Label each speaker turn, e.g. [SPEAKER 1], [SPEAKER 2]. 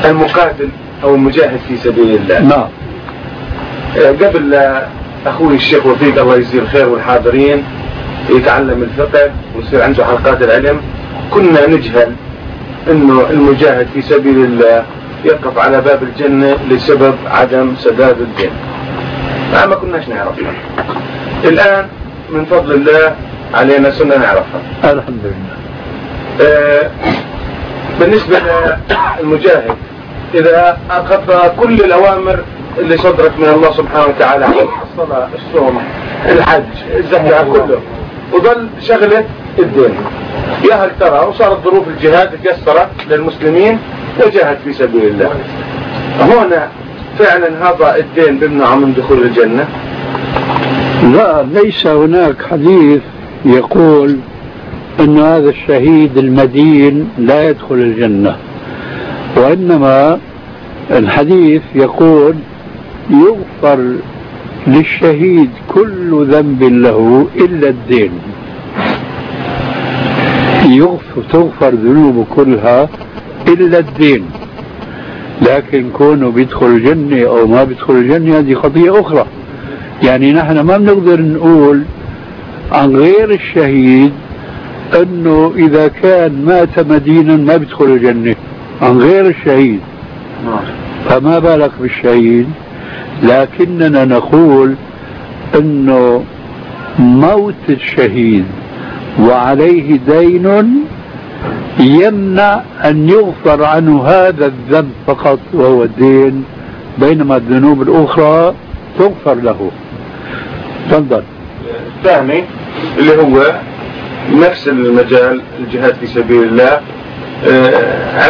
[SPEAKER 1] المقاتل أو المجاهد في سبيل الله.
[SPEAKER 2] نعم.
[SPEAKER 1] قبل أخوي الشيخ وفيق الله يجزيه الخير والحاضرين يتعلم الفقه ويصير عنده حلقات العلم، كنا نجهل إنه المجاهد في سبيل الله يقف على باب الجنة لسبب عدم سداد الدين. ما كناش نعرفها. الآن من فضل الله علينا سنة نعرفها.
[SPEAKER 2] الحمد لله.
[SPEAKER 1] بالنسبة للمجاهد إذا أخذ كل الأوامر اللي صدرت من الله سبحانه وتعالى، الصلاة، الصوم، الحج، الزكاة، كله، وظل شغلة الدين، يا هل ترى وصارت ظروف الجهاد تيسرت للمسلمين وجاهد في سبيل الله، هنا فعلا هذا الدين بيمنع من دخول الجنة؟
[SPEAKER 2] لا، ليس هناك حديث يقول أن هذا الشهيد المدين لا يدخل الجنة، وإنما الحديث يقول يغفر للشهيد كل ذنب له إلا الدين، تغفر ذنوبه كلها إلا الدين، لكن كونه بيدخل الجنة أو ما بيدخل الجنة هذه قضية أخرى. يعني نحن ما بنقدر نقول عن غير الشهيد أنه إذا كان مات مدينا ما بيدخل الجنة عن غير الشهيد، فما بالك بالشهيد. لكننا نقول أنه موت الشهيد وعليه دين يمنع أن يغفر عنه هذا الذنب فقط وهو الدين، بينما الذنوب الأخرى تغفر له. تفضل.
[SPEAKER 1] الثاني اللي هو نفس المجال، الجهاد في سبيل الله.